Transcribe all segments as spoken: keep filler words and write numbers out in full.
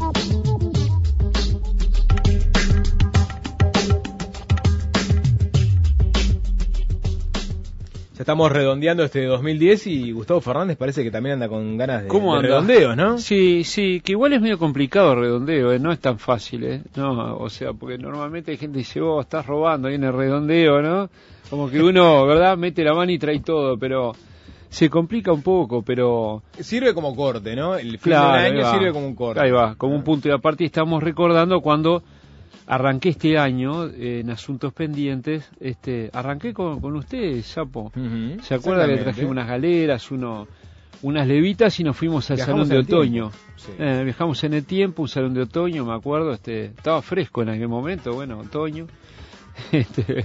Ya estamos redondeando este dos mil diez y Gustavo Fernández parece que también anda con ganas de, ¿Cómo de anda? redondeos, ¿no? Sí, sí, que igual es medio complicado el redondeo, ¿eh? No es tan fácil, ¿eh? No, o sea, porque normalmente hay gente que dice, oh, estás robando ahí en el redondeo, ¿no? Como que uno, ¿verdad? Mete la mano y trae todo, pero se complica un poco, pero... Sirve como corte, ¿no? El fin Claro, de un ahí año va. sirve como un corte. Ahí va, como un punto de aparte. Y estamos recordando cuando arranqué este año eh, en Asuntos Pendientes, este, arranqué con, con ustedes, Sapo. Uh-huh. ¿Se acuerda que trajimos unas galeras, uno, unas levitas y nos fuimos al Viajamos salón de en el otoño? Sí. Eh, viajamos en el tiempo, un salón de otoño, me acuerdo, este, estaba fresco en aquel momento, bueno, otoño. este,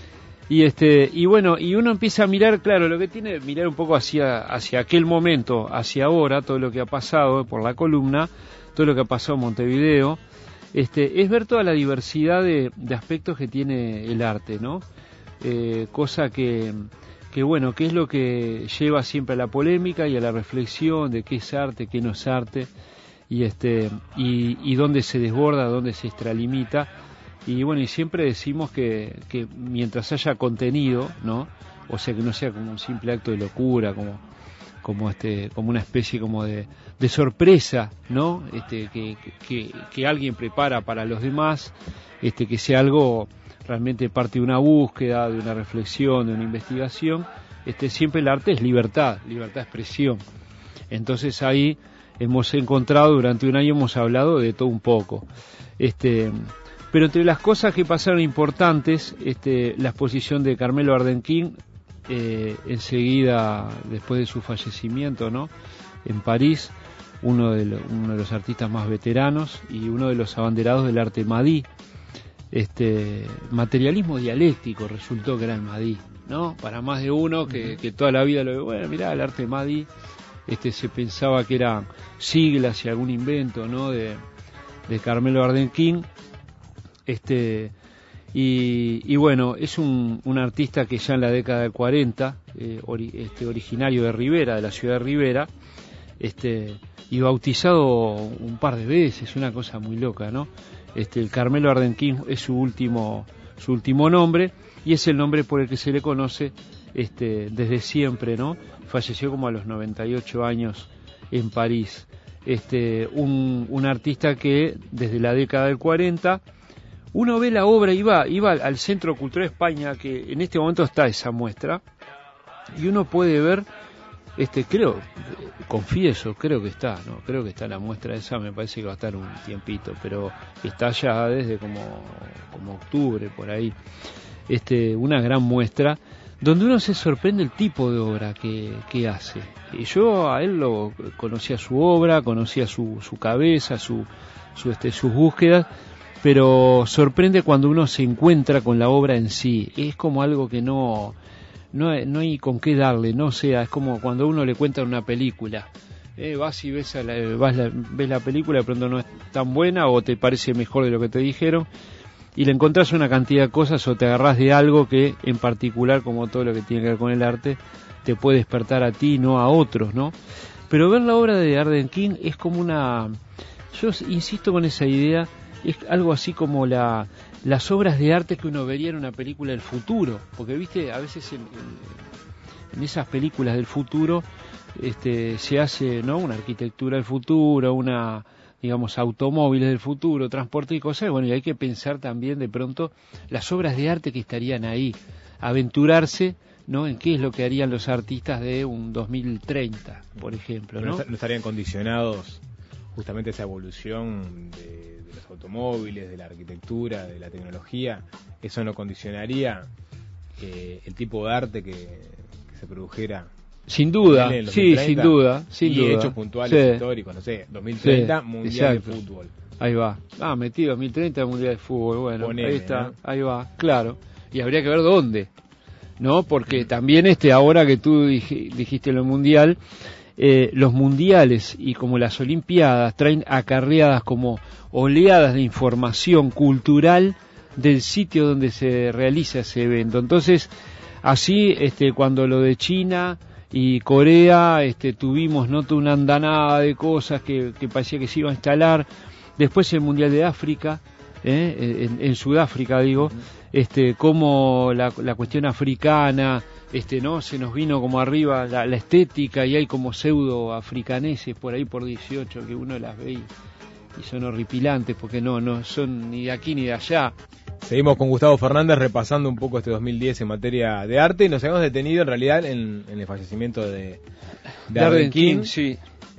y este, y bueno, y uno empieza a mirar, claro, lo que tiene es mirar un poco hacia, hacia aquel momento, hacia ahora, todo lo que ha pasado por la columna, todo lo que ha pasado en Montevideo. Este, es ver toda la diversidad de, de aspectos que tiene el arte, ¿no? Eh, cosa que, que, bueno, que es lo que lleva siempre a la polémica y a la reflexión de qué es arte, qué no es arte, y, este, y, y dónde se desborda, dónde se extralimita. Y bueno, y siempre decimos que, que mientras haya contenido, ¿no? O sea, que no sea como un simple acto de locura, como... como este como una especie como de, de sorpresa, ¿no? Este que, que, que alguien prepara para los demás, este que sea algo realmente parte de una búsqueda, de una reflexión, de una investigación. Este siempre el arte es libertad, libertad de expresión. Entonces ahí hemos encontrado, durante un año hemos hablado de todo un poco. Este pero entre las cosas que pasaron importantes, este la exposición de Carmelo Ardenquín, Eh, enseguida después de su fallecimiento, ¿no? En París, uno de, lo, uno de los artistas más veteranos y uno de los abanderados del arte Madí. Este materialismo dialéctico resultó que era el Madí, ¿no? Para más de uno que, que toda la vida lo ve, bueno, mirá, el arte Madí, este se pensaba que eran siglas y algún invento, ¿no? De, de Carmelo Ardenquín. Este Y, y bueno, es un, un artista que ya en la década del cuarenta, eh, ori, este, originario de Rivera, de la ciudad de Rivera, este, y bautizado un par de veces, una cosa muy loca, ¿no? Este, el Carmelo Ardenquín es su último, su último nombre, y es el nombre por el que se le conoce este, desde siempre, ¿no? Falleció como a los noventa y ocho años en París. Este, un, un artista que desde la década del cuarenta... uno ve la obra y va, iba al Centro Cultural España, que en este momento está esa muestra, y uno puede ver, este creo, confieso, creo que está, no, creo que está la muestra esa, me parece que va a estar un tiempito, pero está ya desde como, como octubre, por ahí, este, una gran muestra, donde uno se sorprende el tipo de obra que, que hace. Y yo a él lo conocía su obra, conocía su, su cabeza, su, su, este, sus búsquedas, pero sorprende cuando uno se encuentra con la obra en sí. Es como algo que no no, no hay con qué darle, no sea, es como cuando uno le cuenta una película. Eh, vas y ves, a la, vas la, ves la película, de pronto no es tan buena o te parece mejor de lo que te dijeron, y le encontrás una cantidad de cosas o te agarrás de algo que en particular, como todo lo que tiene que ver con el arte, te puede despertar a ti, no a otros, ¿no? Pero ver la obra de Ardenquín es como una... Yo insisto con esa idea, es algo así como la, las obras de arte que uno vería en una película del futuro, porque viste, a veces en, en, en esas películas del futuro este, se hace, ¿no?, una arquitectura del futuro, una, digamos, automóviles del futuro, transporte y cosas, bueno, y hay que pensar también de pronto las obras de arte que estarían ahí, aventurarse, ¿no?, en qué es lo que harían los artistas de un dos mil treinta, por ejemplo, ¿no? No estarían condicionados justamente esa evolución de, de los automóviles, de la arquitectura, de la tecnología. Eso no condicionaría eh, el tipo de arte que, que se produjera. Sin duda, sí, sin duda, sin y duda. hechos puntuales, sí. históricos, no sé, dos mil treinta, sí, Mundial exacto. de Fútbol. Ahí va. Ah, metido, dos mil treinta, Mundial de Fútbol, bueno, Ponele, ahí está, ¿no? ahí va, claro. Y habría que ver dónde, ¿no? Porque mm. también este, ahora que tú dij, dijiste lo Mundial, eh, los Mundiales y como las Olimpiadas traen acarreadas como oleadas de información cultural del sitio donde se realiza ese evento. Entonces, así, este, cuando lo de China y Corea, este, tuvimos, ¿no?, toda una andanada de cosas que, que parecía que se iba a instalar, después el Mundial de África, ¿eh? en, en Sudáfrica digo, uh-huh. este, como la, la cuestión africana, este, no, se nos vino como arriba la, la estética y hay como pseudo africaneses por ahí por dieciocho que uno las ve y, y son horripilantes porque no, no son ni de aquí ni de allá. Seguimos con Gustavo Fernández repasando un poco este dos mil diez en materia de arte y nos habíamos detenido en realidad en, en el fallecimiento de, de Arden King, King sí.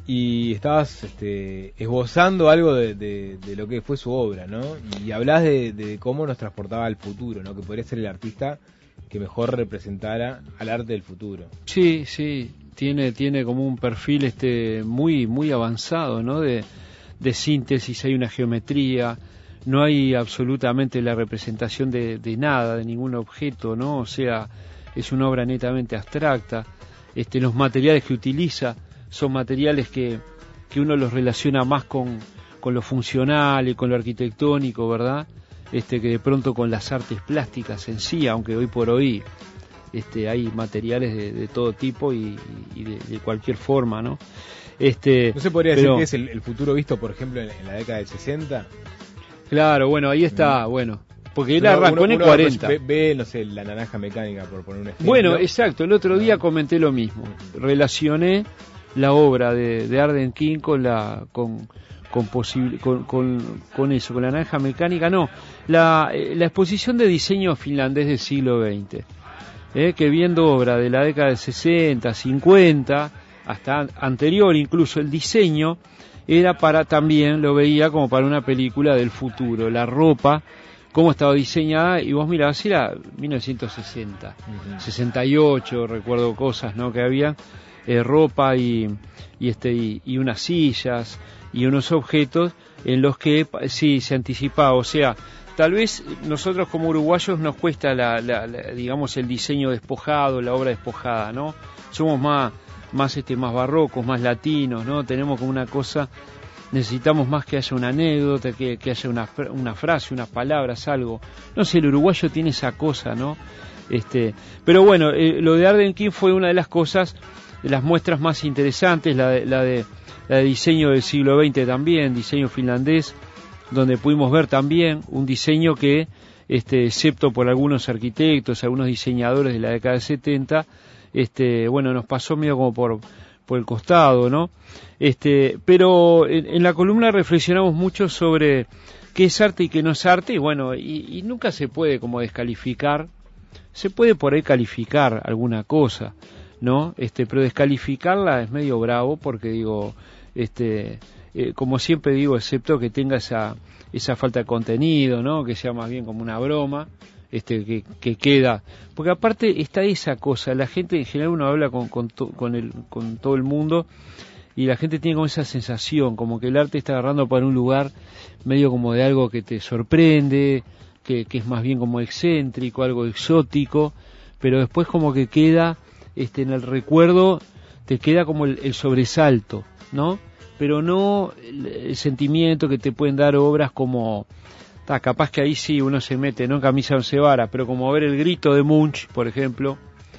Y estabas este, esbozando algo de, de, de lo que fue su obra, ¿no? Y hablás de, de cómo nos transportaba al futuro, ¿no? Que podría ser el artista que mejor representara al arte del futuro. Sí, sí, tiene tiene como un perfil este muy muy avanzado, ¿no? De, de síntesis, hay una geometría, no hay absolutamente la representación de, de nada, de ningún objeto, ¿no? O sea, es una obra netamente abstracta. Este, los materiales que utiliza son materiales que, que uno los relaciona más con, con lo funcional y con lo arquitectónico, ¿verdad? Este, que de pronto con las artes plásticas en sí, aunque hoy por hoy este, hay materiales de, de todo tipo y, y de, de cualquier forma, ¿no? Este, ¿No se podría pero, decir que es el, el futuro visto, por ejemplo, en, en la década del sesenta? Claro, bueno, ahí está, mm. bueno. Porque él arrancó en el cuarenta. Ve, ve, no sé, la naranja mecánica, por poner un ejemplo. Bueno, exacto, el otro día comenté lo mismo. Relacioné la obra de, de Arden King con la con con, posible, con, con con eso, con la naranja mecánica. No, la, la exposición de diseño finlandés del siglo veinte, eh, que viendo obra de la década de sesenta, cincuenta, hasta anterior incluso, el diseño era para, también lo veía como para una película del futuro, la ropa, cómo estaba diseñada, y vos mirabas, era mil novecientos sesenta, uh-huh. sesenta y ocho, recuerdo cosas, ¿no?, que había, eh, ropa y, y este y, y unas sillas y unos objetos en los que sí se anticipaba, o sea, tal vez nosotros como uruguayos nos cuesta la, la, la digamos el diseño despojado, la obra despojada, ¿no? Somos más más este más barrocos, más latinos, ¿no? Tenemos como una cosa, necesitamos más que haya una anécdota, que, que haya una una frase, unas palabras, algo. No sé, el uruguayo tiene esa cosa, ¿no? Este, pero bueno, eh, lo de Arden King fue una de las cosas, de las muestras más interesantes, la de, la de la de diseño del siglo veinte también, diseño finlandés, donde pudimos ver también un diseño que, este, excepto por algunos arquitectos, algunos diseñadores de la década de setenta, este, bueno, nos pasó medio como por, por el costado, ¿no? Este, pero en, en la columna reflexionamos mucho sobre qué es arte y qué no es arte, y bueno, y, y nunca se puede como descalificar, se puede por ahí calificar alguna cosa, ¿no? Este, pero descalificarla es medio bravo, porque digo, este, eh, como siempre digo, excepto que tenga esa, esa falta de contenido, ¿no? Que sea más bien como una broma, este, que, que queda, porque aparte está esa cosa, la gente en general, uno habla con, con, to, con, el, con todo el mundo, y la gente tiene como esa sensación, como que el arte está agarrando para un lugar medio como de algo que te sorprende, que, que es más bien como excéntrico, algo exótico, pero después como que queda, este, en el recuerdo, te queda como el, el sobresalto, ¿no? Pero no el, el sentimiento que te pueden dar obras como, ta, capaz que ahí sí uno se mete, no en camisa once varas, pero como ver El Grito de Munch, por ejemplo,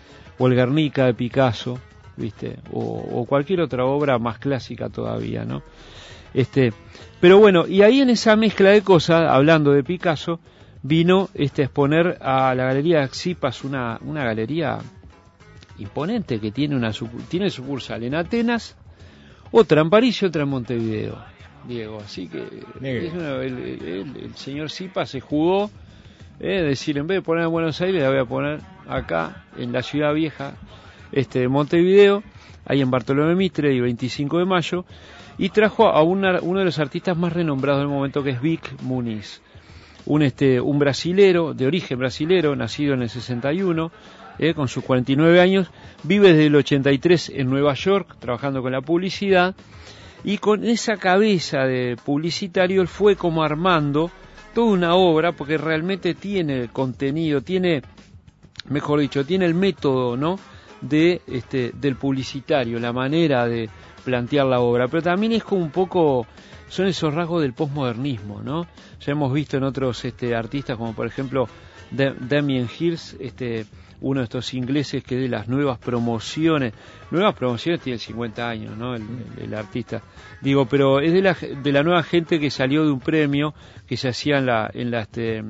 o el Guernica de Picasso, ¿viste? O, o cualquier otra obra más clásica todavía, ¿no? Este, pero bueno, y ahí en esa mezcla de cosas, hablando de Picasso, vino este a exponer a la Galería Xipas, una, una galería imponente que tiene una tiene sucursal en Atenas, otra en París y otra en Montevideo, Diego, así que es una, el, el, el señor Xipas se jugó, eh, decir, en vez de poner en Buenos Aires la voy a poner acá en la ciudad vieja, este, de Montevideo, ahí en Bartolomé Mitre y veinticinco de mayo, y trajo a una, uno de los artistas más renombrados del momento, que es Vic Muniz, un este un brasilero, de origen brasilero, nacido en el sesenta y uno, eh, con sus cuarenta y nueve años, vive desde el ochenta y tres en Nueva York, trabajando con la publicidad, y con esa cabeza de publicitario él fue como armando toda una obra, porque realmente tiene el contenido, tiene, mejor dicho, tiene el método, ¿no?, de este del publicitario, la manera de plantear la obra, pero también es como un poco son esos rasgos del posmodernismo, ¿no? Ya hemos visto en otros este, artistas, como por ejemplo de, Damien Hirst, este, uno de estos ingleses que de las nuevas promociones, nuevas promociones tiene cincuenta años, ¿no? El, el, el artista, digo, pero es de la, de la nueva gente que salió de un premio que se hacía en la, en la, este,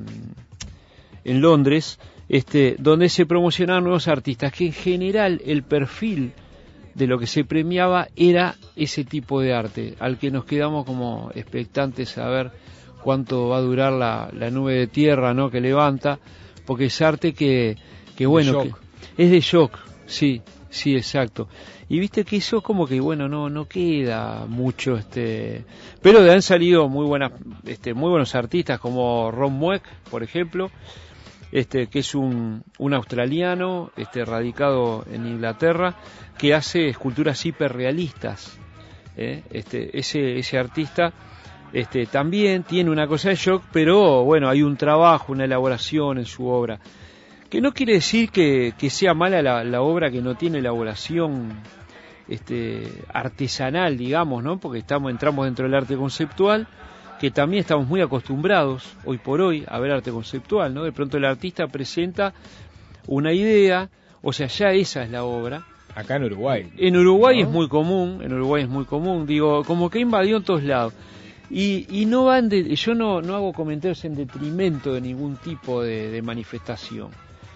en Londres, este, donde se promocionaban nuevos artistas, que en general el perfil de lo que se premiaba era ese tipo de arte, al que nos quedamos como expectantes a ver cuánto va a durar la, la nube de tierra, ¿no?, que levanta, porque es arte que, que bueno, que es de shock, sí, sí, exacto. Y viste que eso como que bueno, no no queda mucho, este, pero han salido muy buenas, este, muy buenos artistas como Ron Mueck, por ejemplo. Este, que es un, un australiano, este, radicado en Inglaterra, que hace esculturas hiperrealistas. ¿eh? Este, ese, ese artista este, también tiene una cosa de shock, pero bueno, hay un trabajo, una elaboración en su obra. Que no quiere decir que, que sea mala la, la obra que no tiene elaboración este, artesanal, digamos, ¿no? Porque estamos, entramos dentro del arte conceptual, que también estamos muy acostumbrados hoy por hoy a ver arte conceptual, ¿no? De pronto el artista presenta una idea, o sea, ya esa es la obra. Acá en Uruguay. En Uruguay, ¿no?, es muy común, en Uruguay es muy común, digo, como que invadió en todos lados. Y, y no van de, yo no, no hago comentarios en detrimento de ningún tipo de, de manifestación,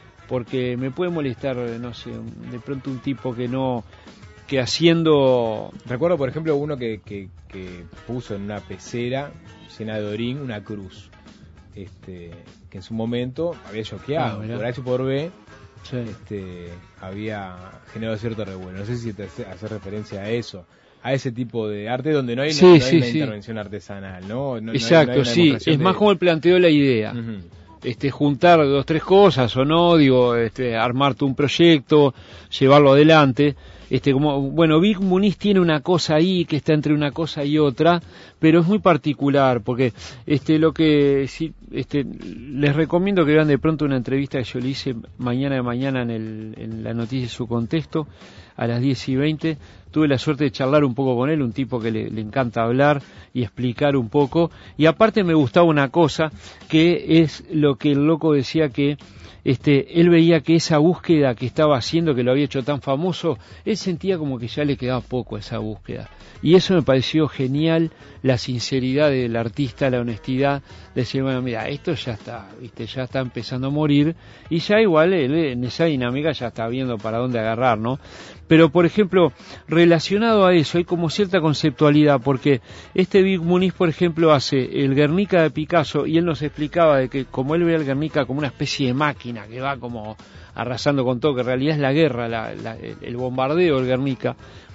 porque me puede molestar, no sé, de pronto un tipo que no, que haciendo... Recuerdo, por ejemplo, uno que, que, que puso en una pecera llena de orín una cruz, este, que en su momento había choqueado, ah, por H por B, sí. este, había generado cierto revuelo. No sé si te hace, hace referencia a eso, a ese tipo de arte donde no hay, sí, no, no sí, hay una sí. intervención artesanal, ¿no? no Exacto, no hay, no hay sí, es de... más como él planteó la idea. Uh-huh. Este, juntar dos, tres cosas, o no, digo, este, armarte un proyecto, llevarlo adelante. Este, como, bueno, Vic Muniz tiene una cosa ahí que está entre una cosa y otra, pero es muy particular, porque este, lo que sí, este, les recomiendo que vean de pronto una entrevista que yo le hice mañana de mañana en, el, en la noticia y su contexto, a las diez y veinte. Tuve la suerte de charlar un poco con él, un tipo que le, le encanta hablar y explicar un poco, y aparte me gustaba una cosa, que es lo que el loco decía, que este, él veía que esa búsqueda que estaba haciendo, que lo había hecho tan famoso, él sentía como que ya le quedaba poco a esa búsqueda. Y eso me pareció genial, la sinceridad del artista, la honestidad, de decir, bueno, mira, esto ya está, viste, ya está empezando a morir, y ya igual él en esa dinámica ya está viendo para dónde agarrar, ¿no? Pero, por ejemplo, relacionado a eso, hay como cierta conceptualidad, porque este Vic Muniz, por ejemplo, hace el Guernica de Picasso, y él nos explicaba de que como él ve el Guernica como una especie de máquina que va como arrasando con todo, que en realidad es la guerra, la, la, el bombardeo del Guernica,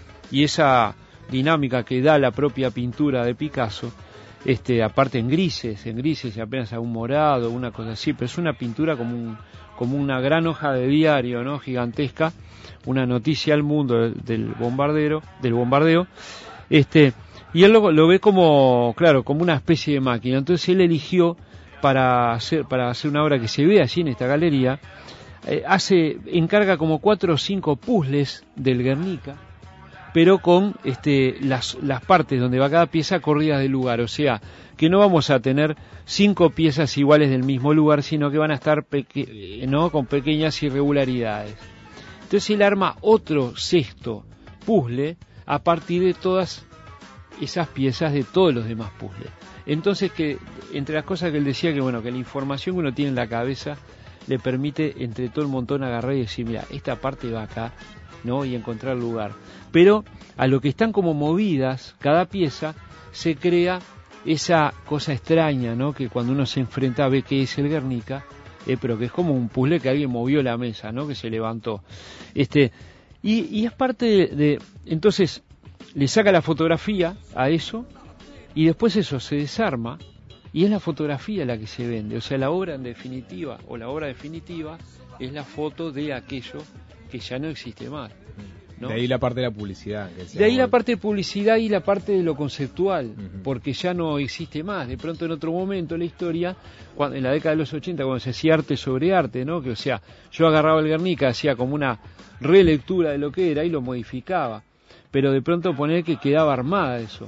y esa dinámica que da la propia pintura de Picasso, este, aparte en grises, en grises y apenas algún morado, una cosa así, pero es una pintura como un, como una gran hoja de diario, ¿no?, gigantesca, una noticia al mundo del, del bombardero, del bombardeo, este, y él lo, lo ve como, claro, como una especie de máquina. Entonces él eligió para hacer, para hacer una obra que se ve allí en esta galería, eh, hace, encarga como cuatro o cinco puzzles del Guernica, pero con este, las, las partes donde va cada pieza corridas del lugar, o sea, que no vamos a tener cinco piezas iguales del mismo lugar, sino que van a estar peque- ¿no? con pequeñas irregularidades. Entonces él arma otro sexto puzzle a partir de todas esas piezas de todos los demás puzzles. Entonces, que entre las cosas que él decía, que bueno, que la información que uno tiene en la cabeza le permite entre todo el montón agarrar y decir, mira, esta parte va acá, ¿no?, y encontrar lugar. Pero a lo que están como movidas cada pieza, se crea esa cosa extraña, ¿no?, que cuando uno se enfrenta ve que es el Guernica, eh, pero que es como un puzzle que alguien movió la mesa, ¿no?, que se levantó. Este, y, y es parte de, de... Entonces, le saca la fotografía a eso, y después eso se desarma, y es la fotografía la que se vende. O sea, la obra en definitiva, o la obra definitiva, es la foto de aquello que ya no existe más, ¿no? De ahí la parte de la publicidad. De ahí la parte de publicidad y la parte de lo conceptual, uh-huh. porque ya no existe más. De pronto, en otro momento de la historia, cuando, en la década de los ochenta, cuando se hacía arte sobre arte, ¿no?, que o sea, yo agarraba el Guernica, hacía como una relectura de lo que era y lo modificaba, pero de pronto poner que quedaba armada eso.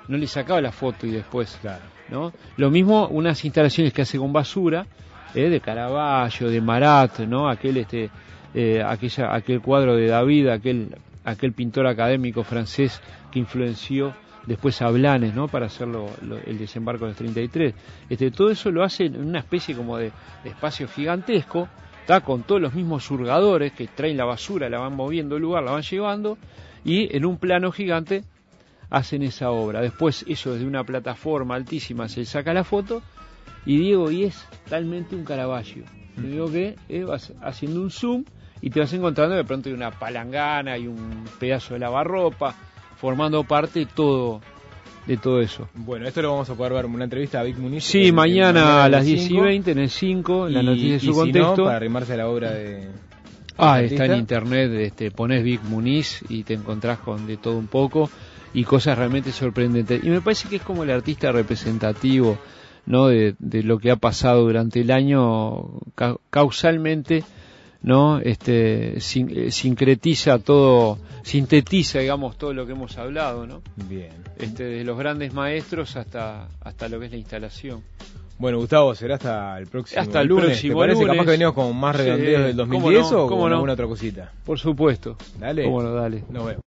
no le sacaba la foto y después, Claro. ¿no? Lo mismo unas instalaciones que hace con basura, eh, de Caravaggio, de Marat, ¿no? Aquel este eh, aquella aquel cuadro de David, aquel aquel pintor académico francés que influenció después a Blanes, ¿no? Para hacer lo, lo, el desembarco del treinta y tres. Este, todo eso lo hace en una especie como de, de espacio gigantesco, está con todos los mismos surgadores que traen la basura, la van moviendo el lugar, la van llevando, y en un plano gigante hacen esa obra. Después eso desde una plataforma altísima se saca la foto y Diego, y es talmente un Caravaggio. Te digo que eh, vas haciendo un zoom y te vas encontrando de pronto hay una palangana y un pedazo de lavarropa formando parte de todo de todo eso. Bueno, esto lo vamos a poder ver en una entrevista a Vic Muniz. Sí, en, mañana, en a el las diez y cinco, veinte en el cinco, en la y, noticia de su y contexto. Si no, para arrimarse a la obra de... Ah, ¿del está en artista? internet, este, pones Vic Muniz y te encontrás con de todo un poco y cosas realmente sorprendentes. Y me parece que es como el artista representativo, ¿no? De, de lo que ha pasado durante el año ca- causalmente, ¿no? Este, sin, eh, sincretiza todo, sintetiza, digamos, todo lo que hemos hablado, ¿no? Bien. Este, desde los grandes maestros hasta hasta lo que es la instalación. Bueno, Gustavo, será hasta el próximo Hasta el lunes. próximo ¿Te parece? lunes. Capaz que venimos con más redondeos Sí, del dos mil cómo diez no, o cómo con no. alguna otra cosita. Por supuesto. Dale. Cómo no, dale. Nos vemos.